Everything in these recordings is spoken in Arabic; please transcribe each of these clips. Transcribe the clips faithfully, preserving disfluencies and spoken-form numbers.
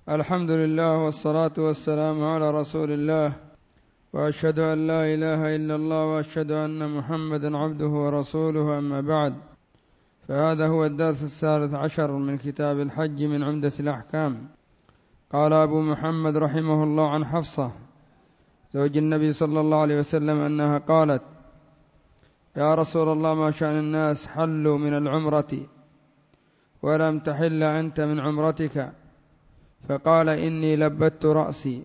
الحمد لله والصلاة والسلام على رسول الله، وأشهد أن لا إله إلا الله وأشهد أن محمدا عبده ورسوله. أما بعد، فهذا هو الدرس الثالث عشر من كتاب الحج من عمدة الأحكام. قال أبو محمد رحمه الله عن حفصة زوج النبي صلى الله عليه وسلم أنها قالت: يا رسول الله، ما شأن الناس حلوا من العمرة ولم تحل أنت من عمرتك؟ فقال: إني لبت رأسي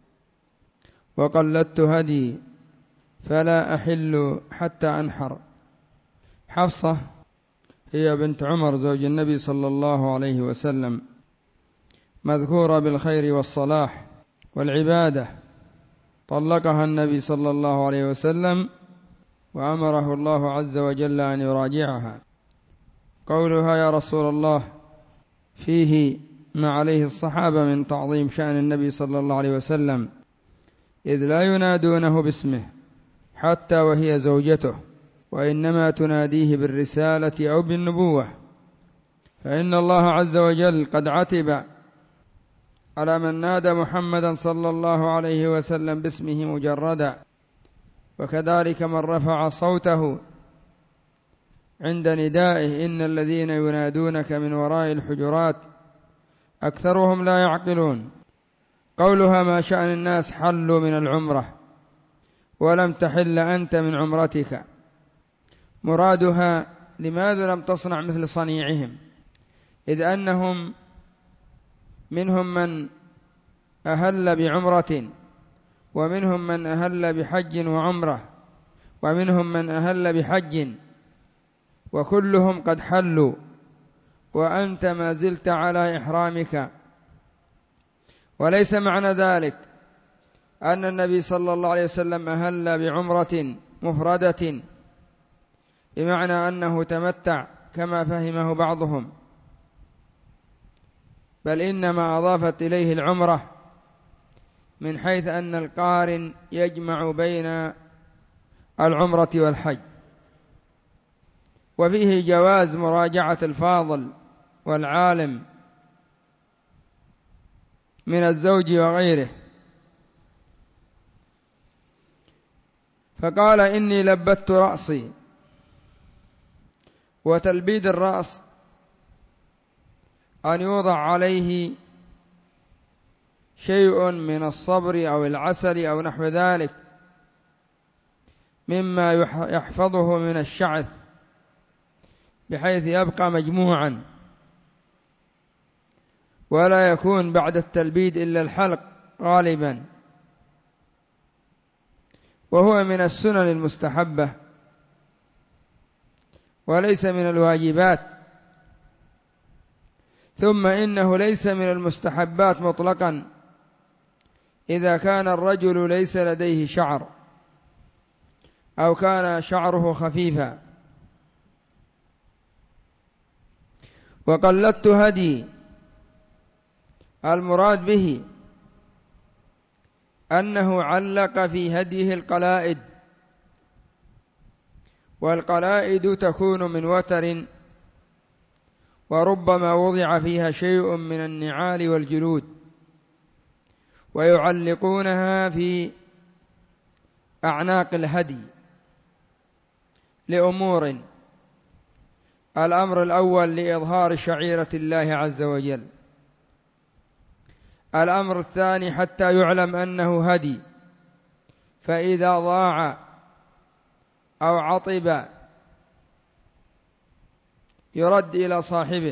وقلدت هدي فلا أحل حتى أنحر. حفصة هي بنت عمر زوج النبي صلى الله عليه وسلم، مذكورة بالخير والصلاح والعبادة. طلقها النبي صلى الله عليه وسلم وأمره الله عز وجل أن يراجعها. قولها يا رسول الله فيه ما عليه الصحابة من تعظيم شأن النبي صلى الله عليه وسلم، إذ لا ينادونه باسمه حتى وهي زوجته، وإنما تناديه بالرسالة أو بالنبوة، فإن الله عز وجل قد عتب على من نادى محمدا صلى الله عليه وسلم باسمه مجردا، وكذلك من رفع صوته عند ندائه: إن الذين ينادونك من وراء الحجرات أكثرهم لا يعقلون. قولها ما شأن الناس حلوا من العمرة ولم تحل أنت من عمرتك، مرادها لماذا لم تصنع مثل صنيعهم؟ إذ أنهم منهم من أهل بعمرة، ومنهم من أهل بحج وعمرة، ومنهم من أهل بحج، وكلهم قد حلوا وأنت ما زلت على إحرامك. وليس معنى ذلك أن النبي صلى الله عليه وسلم أهل بعمرة مفردة بمعنى أنه تمتع كما فهمه بعضهم، بل إنما أضافت إليه العمرة من حيث أن القارن يجمع بين العمرة والحج، وفيه جواز مراجعة الفاضل والعالم من الزوج وغيره. فقال: إني لبت رأسي. وتلبيد الرأس أن يوضع عليه شيء من الصبر أو العسل أو نحو ذلك مما يحفظه من الشعث بحيث يبقى مجموعا، ولا يكون بعد التلبيد إلا الحلق غالبا، وهو من السنن المستحبة وليس من الواجبات. ثم إنه ليس من المستحبات مطلقا إذا كان الرجل ليس لديه شعر أو كان شعره خفيفا. وقلدت هدي، المراد به أنه علق في هديه القلائد، والقلائد تكون من وتر، وربما وضع فيها شيء من النعال والجلود، ويعلقونها في أعناق الهدي لأمور: الأمر الأول لإظهار شعيرة الله عز وجل، الأمر الثاني حتى يعلم أنه هدي، فإذا ضاع أو عطب يرد إلى صاحبه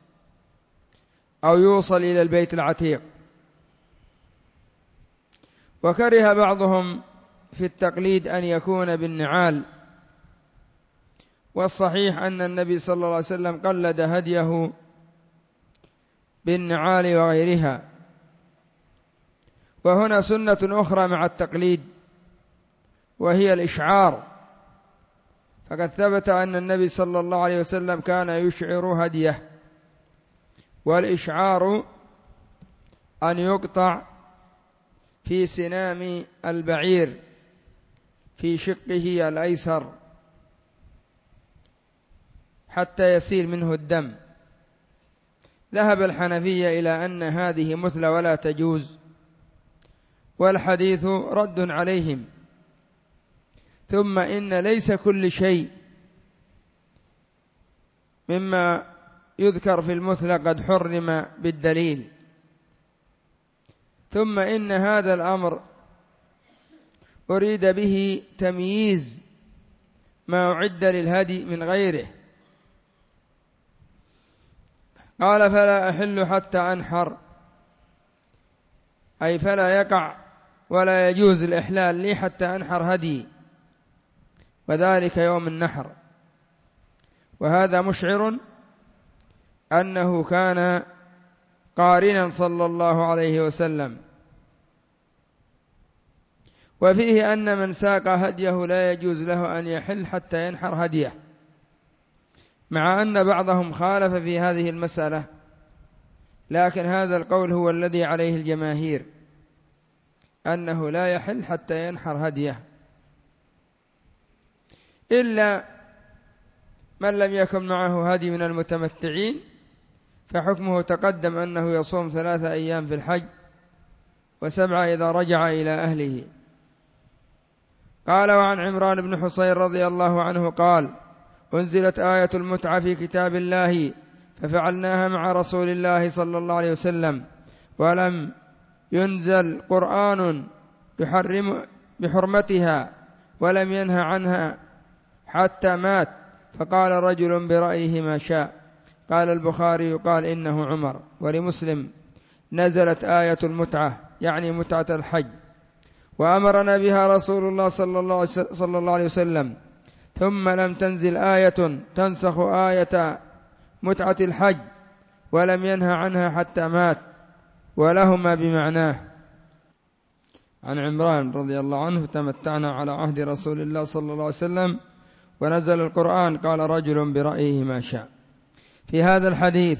أو يوصل إلى البيت العتيق. وكره بعضهم في التقليد أن يكون بالنعال، والصحيح أن النبي صلى الله عليه وسلم قلد هديه بالنعال وغيرها. وهنا سنة أخرى مع التقليد، وهي الإشعار، فقد ثبت أن النبي صلى الله عليه وسلم كان يشعر هديه، والإشعار أن يقطع في سنام البعير في شقه الأيسر حتى يسيل منه الدم، ذهب الحنفية إلى أن هذه مثلى ولا تجوز، والحديث رد عليهم. ثم إن ليس كل شيء مما يذكر في المثلى قد حرم بالدليل. ثم إن هذا الأمر أريد به تمييز ما أعد للهدي من غيره. قال فلا أحل حتى أنحر، أي فلا يقع ولا يجوز الإحلال لي حتى أنحر هدي، وذلك يوم النحر. وهذا مشعر أنه كان قارنا صلى الله عليه وسلم. وفيه أن من ساق هديه لا يجوز له أن يحل حتى ينحر هديه، مع أن بعضهم خالف في هذه المسألة، لكن هذا القول هو الذي عليه الجماهير، أنه لا يحل حتى ينحر هديه، إلا من لم يكن معه هدي من المتمتعين، فحكمه تقدم أنه يصوم ثلاثة أيام في الحج وسبعة إذا رجع إلى أهله. قال وعن عمران بن حصين رضي الله عنه قال أنزلت آية المتعة في كتاب الله ففعلناها مع رسول الله صلى الله عليه وسلم، ولم ينزل قرآن يحرم بحرمتها ولم ينهى عنها حتى مات، فقال رجل برأيه ما شاء. قال البخاري يقال إنه عمر. ولمسلم نزلت آية المتعة يعني متعة الحج، وأمرنا بها رسول الله صلى الله عليه وسلم، ثم لم تنزل آية تنسخ آية متعة الحج ولم ينهى عنها حتى مات، ولهما بمعناه. عن عمران رضي الله عنه تمتعنا على عهد رسول الله صلى الله عليه وسلم ونزل القرآن، قال رجل برأيه ما شاء. في هذا الحديث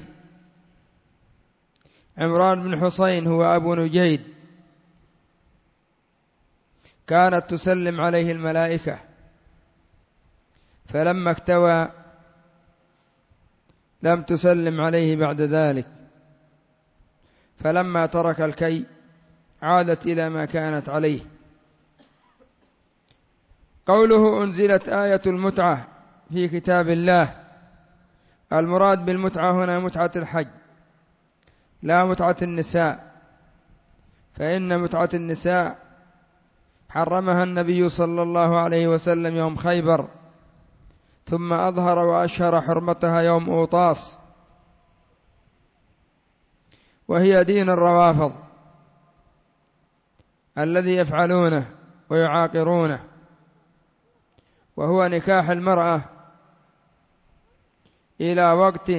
عمران بن حصين هو أبو نجيد، كانت تسلم عليه الملائكة، فلما اكتوى لم تسلم عليه بعد ذلك، فلما ترك الكي عادت إلى ما كانت عليه. قوله أنزلت آية المتعة في كتاب الله، المراد بالمتعة هنا متعة الحج لا متعة النساء، فإن متعة النساء حرمها النبي صلى الله عليه وسلم يوم خيبر، ثم أظهر وأشهر حرمتها يوم أوطاس، وهي دين الروافض الذي يفعلونه ويعاقرونه، وهو نكاح المرأة إلى وقت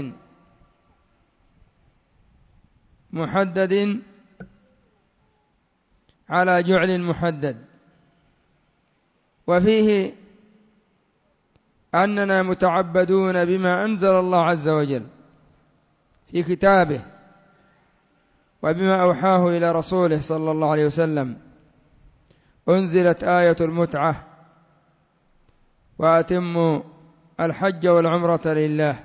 محدد على جعل محدد. وفيه أننا متعبدون بما أنزل الله عز وجل في كتابه وبما أوحاه إلى رسوله صلى الله عليه وسلم. أنزلت آية المتعة وأتموا الحج والعمرة لله،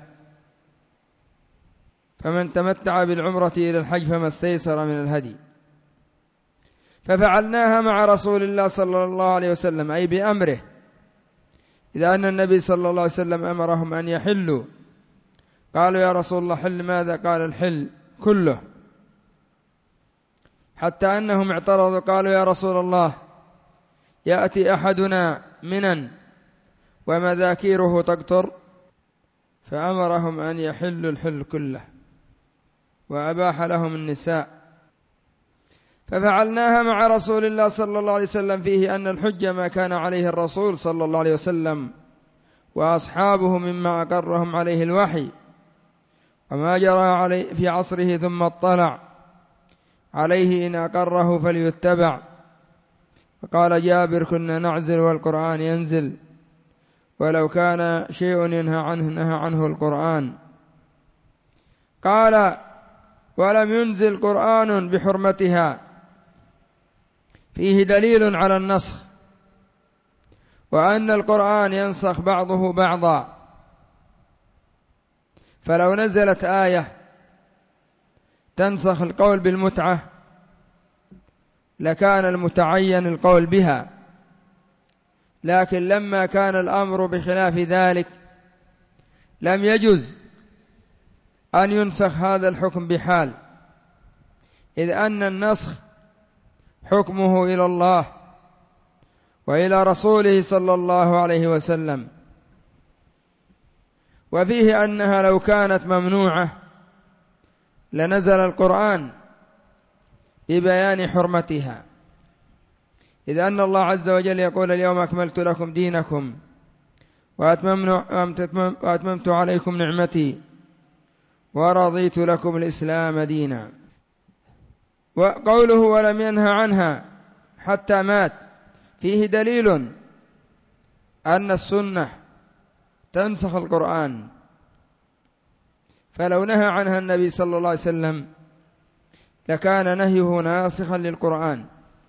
فمن تمتع بالعمرة إلى الحج فما استيسر من الهدي. ففعلناها مع رسول الله صلى الله عليه وسلم، أي بأمره، إذا أن النبي صلى الله عليه وسلم أمرهم أن يحلوا، قالوا يا رسول الله حل ماذا؟ قال الحل كله، حتى أنهم اعترضوا قالوا يا رسول الله يأتي أحدنا منا ومذاكيره تقطر، فأمرهم أن يحلوا الحل كله وأباح لهم النساء. ففعلناها مع رسول الله صلى الله عليه وسلم، فيه أن الحج ما كان عليه الرسول صلى الله عليه وسلم وأصحابه مما أقرهم عليه الوحي، وما جرى عليه في عصره ثم اطلع عليه إن أقره فليتبع. فقال جابر كنا نعزل والقرآن ينزل، ولو كان شيء ينهى عنه نهى عنه القرآن. قال ولم ينزل قرآن بحرمتها، فيه دليل على النسخ، وأن القرآن ينسخ بعضه بعضا، فلو نزلت آية تنسخ القول بالمتعة لكان المتعين القول بها، لكن لما كان الأمر بخلاف ذلك لم يجز أن ينسخ هذا الحكم بحال، إذ أن النسخ حكمه إلى الله وإلى رسوله صلى الله عليه وسلم. وفيه أنها لو كانت ممنوعة لنزل القرآن ببيان حرمتها، إذ أن الله عز وجل يقول اليوم أكملت لكم دينكم وأتممت عليكم نعمتي ورضيت لكم الإسلام دينا. وقوله ولم ينهى عنها حتى مات فيه دليل أن السنة تنسخ القرآن، فلو نهى عنها النبي صلى الله عليه وسلم لكان نهيه ناسخا للقرآن.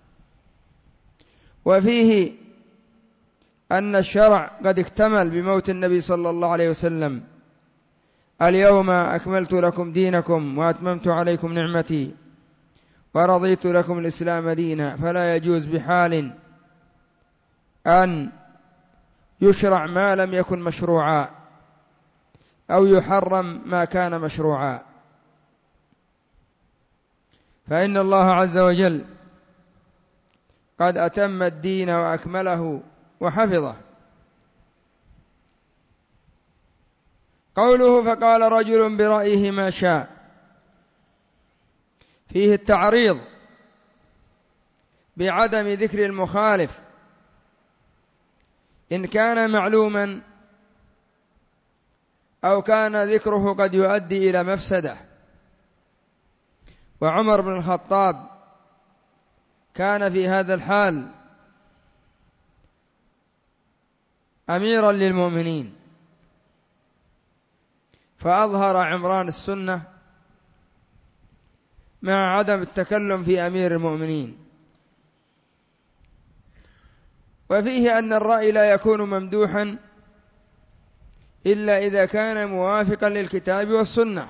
وفيه أن الشرع قد اكتمل بموت النبي صلى الله عليه وسلم، اليوم أكملت لكم دينكم وأتممت عليكم نعمتي ورضيت لكم الإسلام دينا، فلا يجوز بحال أن يشرع ما لم يكن مشروعا أو يحرم ما كان مشروعا، فإن الله عز وجل قد أتم الدين وأكمله وحفظه. قوله فقال رجل برأيه ما شاء فيه التعريض بعدم ذكر المخالف إن كان معلوما أو كان ذكره قد يؤدي إلى مفسدة. وعمر بن الخطاب كان في هذا الحال أميرا للمؤمنين، فأظهر عمران السنة مع عدم التكلم في أمير المؤمنين. وفيه أن الرأي لا يكون ممدوحا إلا إذا كان موافقا للكتاب والسنة.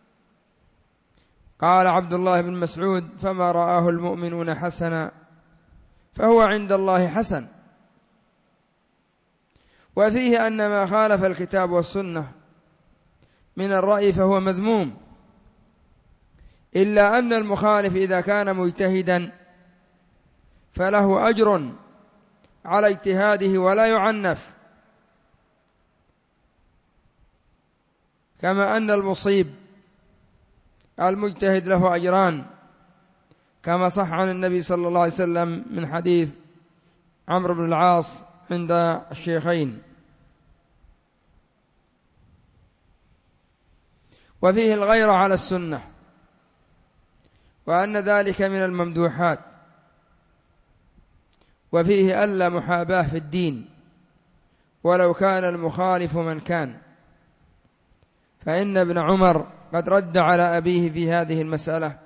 قال عبد الله بن مسعود فما رآه المؤمنون حسنا فهو عند الله حسن. وفيه أن ما خالف الكتاب والسنة من الرأي فهو مذموم، إلا أن المخالف إذا كان مجتهدا فله أجر على اجتهاده ولا يعنف، كما أن المصيب المجتهد له أجران، كما صح عن النبي صلى الله عليه وسلم من حديث عمرو بن العاص عند الشيخين. وفيه الغيرة على السنة، وأن ذلك من الممدوحات. وفيه ألا محاباة في الدين ولو كان المخالف من كان، فإن ابن عمر قد رد على أبيه في هذه المسألة،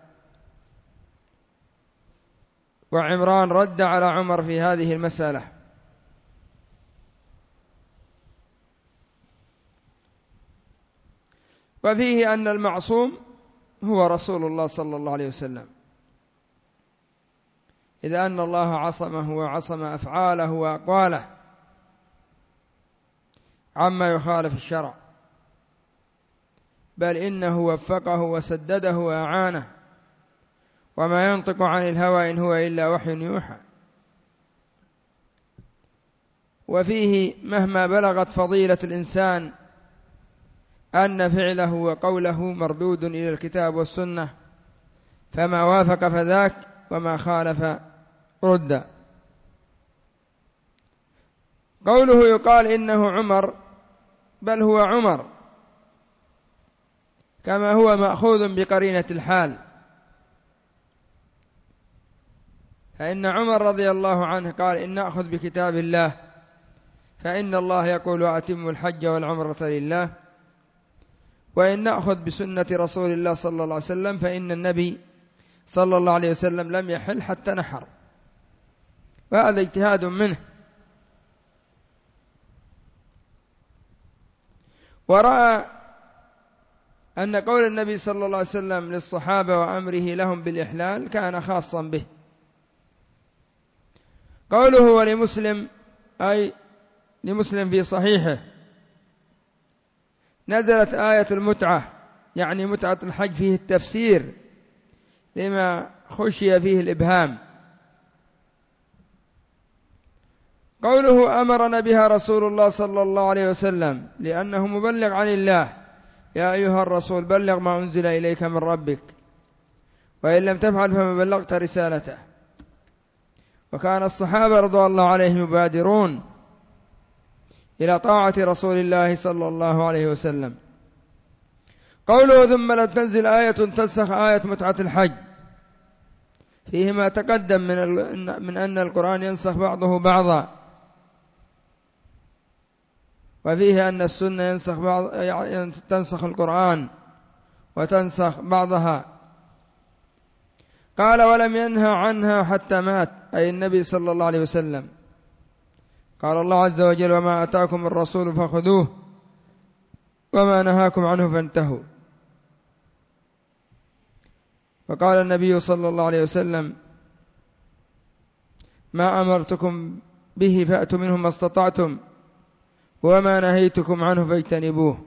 وعمران رد على عمر في هذه المسألة. وفيه أن المعصوم هو رسول الله صلى الله عليه وسلم، إذا أن الله عصمه وعصم أفعاله وأقواله عما يخالف الشرع، بل إنه وفقه وسدده وأعانه، وما ينطق عن الهوى إن هو إلا وحي يوحى. وفيه مهما بلغت فضيلة الإنسان أن فعله وقوله مردود إلى الكتاب والسنة، فما وافق فذاك وما خالف رد. قوله يقال إنه عمر، بل هو عمر، كما هو مأخوذ بقرينة الحال، فإن عمر رضي الله عنه قال إن نأخذ بكتاب الله فإن الله يقول أتموا الحج والعمرة لله، وإن نأخذ بسنة رسول الله صلى الله عليه وسلم فإن النبي صلى الله عليه وسلم لم يحل حتى نحر. وهذا اجتهاد منه. ورأى أن قول النبي صلى الله عليه وسلم للصحابة وأمره لهم بالإحلال كان خاصا به. قوله ولمسلم أي لمسلم في صحيحه نزلت آية المتعة، يعني متعة الحج، فيه التفسير لما خشي فيه الإبهام. قوله أمرنا بها رسول الله صلى الله عليه وسلم لأنه مبلغ عن الله، يا أيها الرسول بلغ ما أنزل إليك من ربك وإن لم تفعل فما بلغت رسالته. وكان الصحابة رضي الله عليهم يبادرون إلى طاعة رسول الله صلى الله عليه وسلم. قوله ثم لم تنزل آية تنسخ آية متعة الحج، فيه ما تقدم من من أن القرآن ينسخ بعضه بعضا، وفيه أن السنة ينسخ بعض تنسخ القرآن وتنسخ بعضها. قال ولم ينهى عنها حتى مات، أي النبي صلى الله عليه وسلم. قال الله عز وجل وما أتاكم الرسول فخذوه وما نهاكم عنه فانتهوا. وقال النبي صلى الله عليه وسلم ما أمرتكم به فأتوا منه ما استطعتم وما نهيتكم عنه فاجتنبوه.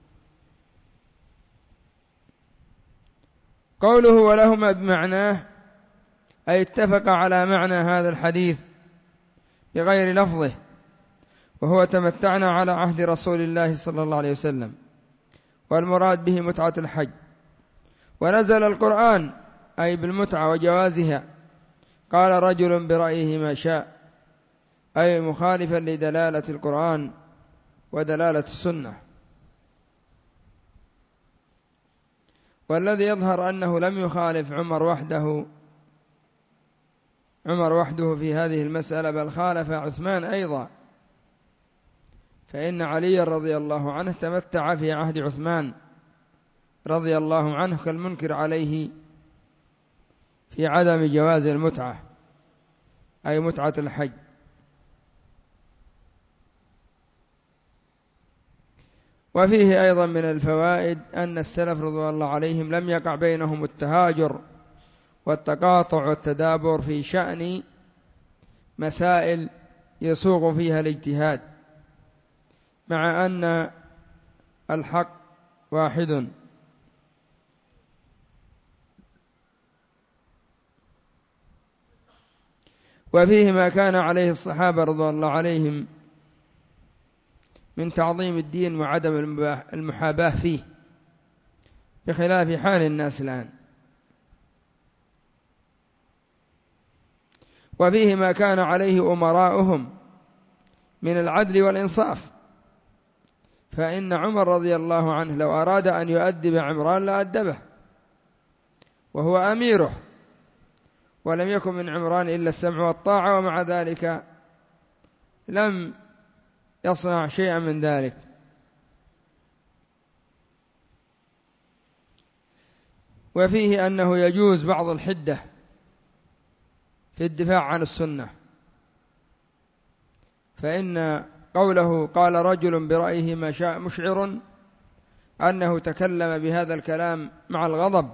قوله ولهما بمعناه أي اتفق على معنى هذا الحديث بغير لفظه، وهو تمتعنا على عهد رسول الله صلى الله عليه وسلم، والمراد به متعة الحج. ونزل القرآن أي بالمتعة وجوازها. قال رجل برأيه ما شاء، أي مخالفا لدلالة القرآن ودلالة السنة. والذي يظهر أنه لم يخالف عمر وحده عمر وحده في هذه المسألة، بل خالف عثمان أيضا، فإن علي رضي الله عنه تمتع في عهد عثمان رضي الله عنه كالمنكر عليه في عدم جواز المتعة أي متعة الحج. وفيه أيضا من الفوائد أن السلف رضي الله عليهم لم يقع بينهم التهاجر والتقاطع والتدابر في شأن مسائل يسوغ فيها الاجتهاد، مع أن الحق واحد. وفيه ما كان عليه الصحابة رضي الله عليهم من تعظيم الدين وعدم المحاباة فيه، بخلاف حال الناس الآن. وفيه ما كان عليه أمراؤهم من العدل والإنصاف، فإن عمر رضي الله عنه لو أراد أن يؤدب عمران لأدبه وهو أميره، ولم يكن من عمران إلا السمع والطاعة، ومع ذلك لم يصنع شيئا من ذلك. وفيه أنه يجوز بعض الحدة في الدفاع عن السنة، فإن قوله قال رجل برأيه ما شاء مشعر أنه تكلم بهذا الكلام مع الغضب.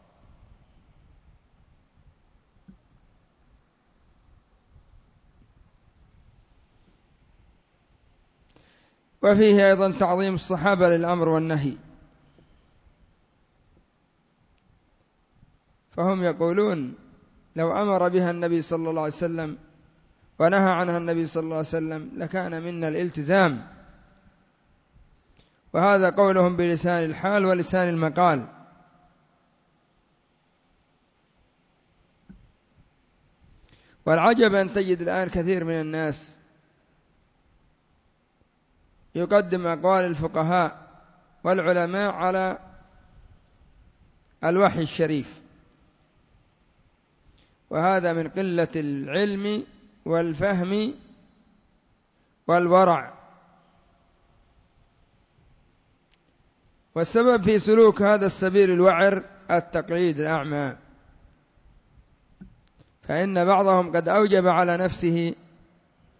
وفيه أيضا تعظيم الصحابة للأمر والنهي، فهم يقولون لو أمر بها النبي صلى الله عليه وسلم ونهى عنها النبي صلى الله عليه وسلم لكان منا الالتزام. وهذا قولهم بلسان الحال ولسان المقال. والعجب أن تجد الآن كثير من الناس يقدم أقوال الفقهاء والعلماء على الوحي الشريف، وهذا من قلة العلم والفهم والورع. والسبب في سلوك هذا السبيل الوعر التقليد الأعمى، فإن بعضهم قد أوجب على نفسه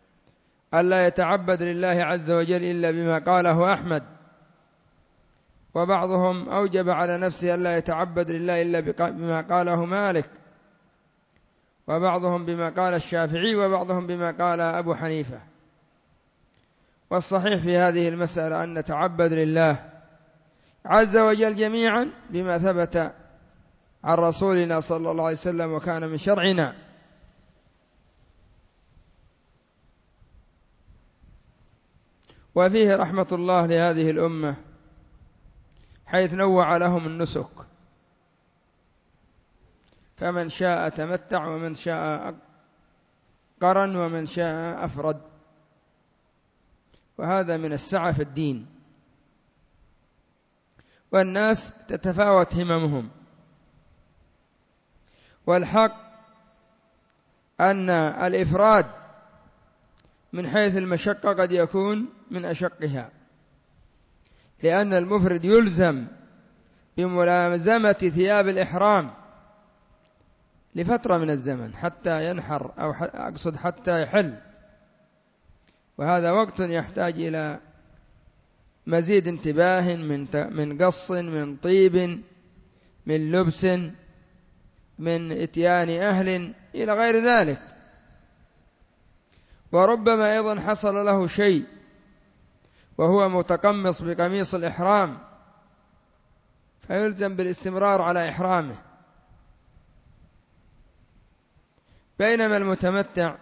ألا يتعبد لله عز وجل إلا بما قاله أحمد، وبعضهم أوجب على نفسه ألا يتعبد لله إلا بما قاله مالك، وبعضهم بما قال الشافعي، وبعضهم بما قال أبو حنيفة. والصحيح في هذه المسألة أن نتعبد لله عز وجل جميعا بما ثبت عن رسولنا صلى الله عليه وسلم وكان من شرعنا. وفيه رحمة الله لهذه الأمة حيث نوع لهم النسك، فمن شاء تمتع ومن شاء قرن ومن شاء أفرد، وهذا من السعة في الدين. والناس تتفاوت هممهم، والحق أن الإفراد من حيث المشقة قد يكون من أشقها، لأن المفرد يلزم بملازمة ثياب الإحرام لفترة من الزمن حتى ينحر، أو أقصد حتى يحل، وهذا وقت يحتاج إلى مزيد انتباه من من قص، من طيب، من لبس، من إتيان أهل إلى غير ذلك. وربما أيضا حصل له شيء وهو متقمص بقميص الإحرام فيلزم بالاستمرار على إحرامه، بينما المتمتع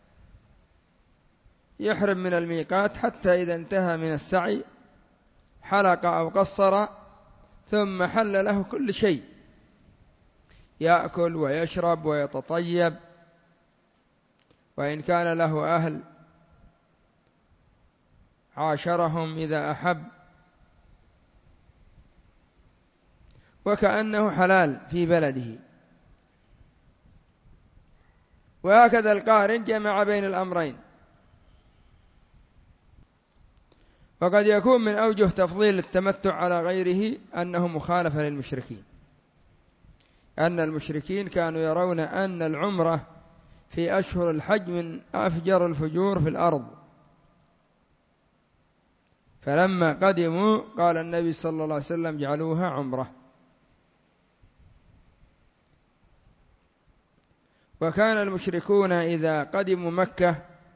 يحرم من الميقات حتى إذا انتهى من السعي حلق أو قصر، ثم حل له كل شيء، يأكل ويشرب ويتطيب، وإن كان له أهل عاشرهم إذا أحب، وكأنه حلال في بلده. وهكذا القارن جمع بين الأمرين. وقد يكون من أوجه تفضيل التمتع على غيره أنه مخالفة للمشركين، أن المشركين كانوا يرون أن العمرة في أشهر الحج من أفجر الفجور في الأرض، فلما قدموا قال النبي صلى الله عليه وسلم جعلوها عمرة. وكان المشركون إذا قدموا مكة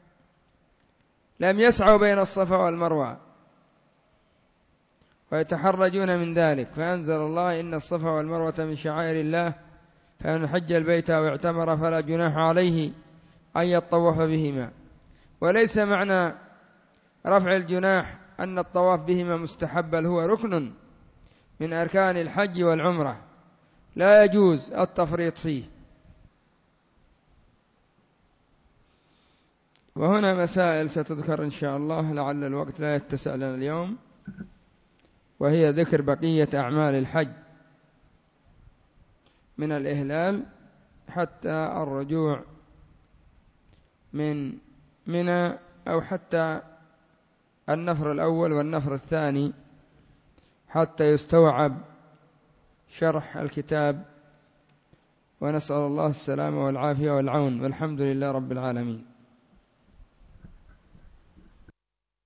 لم يسعوا بين الصفا والمروة ويتحرجون من ذلك، فأنزل الله إن الصفا والمروة من شعائر الله فمن حج البيت أو اعتمر فلا جناح عليه أن يطوف بهما. وليس معنى رفع الجناح أن الطواف بهما مستحب، بل هو ركن من أركان الحج والعمرة لا يجوز التفريط فيه. وهنا مسائل ستذكر إن شاء الله لعل الوقت لا يتسع لنا اليوم، وهي ذكر بقية أعمال الحج من الإهلال حتى الرجوع من منى، أو حتى النفر الأول والنفر الثاني، حتى يستوعب شرح الكتاب. ونسأل الله السلامة والعافية والعون، والحمد لله رب العالمين.